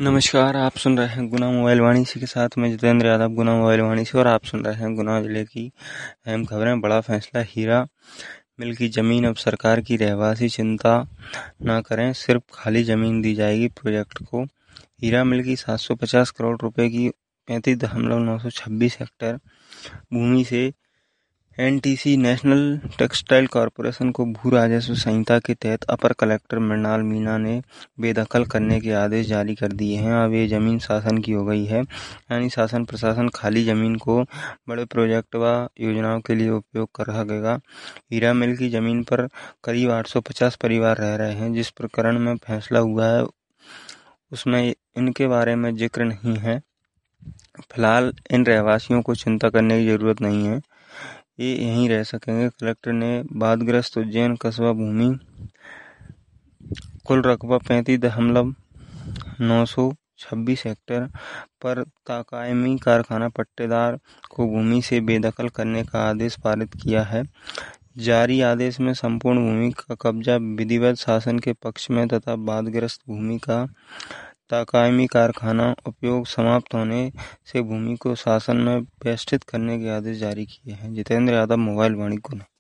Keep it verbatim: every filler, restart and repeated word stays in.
नमस्कार, आप सुन रहे हैं गुना मोबाइल वाणी। इसी के साथ मैं जितेंद्र यादव, गुना मोबाइल वाणी से, और आप सुन रहे हैं गुना जिले की अहम खबरें। बड़ा फैसला, हीरा मिल की जमीन अब सरकार की, रहवासी चिंता ना करें, सिर्फ खाली जमीन दी जाएगी प्रोजेक्ट को। हीरा मिल की सात सौ पचास करोड़ रुपए की पैंतीस दशमलव नौ सौ छब्बीस हेक्टेयर भूमि से एनटीसी नेशनल टेक्सटाइल कॉरपोरेशन को भू राजस्व संहिता के तहत अपर कलेक्टर मृणाल मीणा ने बेदखल करने के आदेश जारी कर दिए हैं। अब ये जमीन शासन की हो गई है, यानी शासन प्रशासन खाली जमीन को बड़े प्रोजेक्ट व योजनाओं के लिए उपयोग कर सकेगा। हीरा मिल की जमीन पर करीब आठ सौ पचास परिवार रह रहे हैं। जिस प्रकरण में फैसला हुआ है उसमें इनके बारे में जिक्र नहीं है। फिलहाल इन रहवासियों को चिंता करने की जरूरत नहीं है, ये यहीं रह सकेंगे। कलेक्टर ने बाढ़ग्रस्त उज्जैन कस्बा भूमि कुल रकबा पैंतीस दशमलव नौ सौ छब्बीस हेक्टेयर पर ताकायमी कारखाना पट्टेदार को भूमि से बेदखल करने का आदेश पारित किया है। जारी आदेश में संपूर्ण भूमि का कब्जा विधिवत शासन के पक्ष में तथा बाढ़ग्रस्त भूमि का ताकायमी कारखाना उपयोग समाप्त होने से भूमि को शासन में व्यवस्थित करने के आदेश जारी किए हैं। जितेंद्र यादव, मोबाइल वाणी, गुना।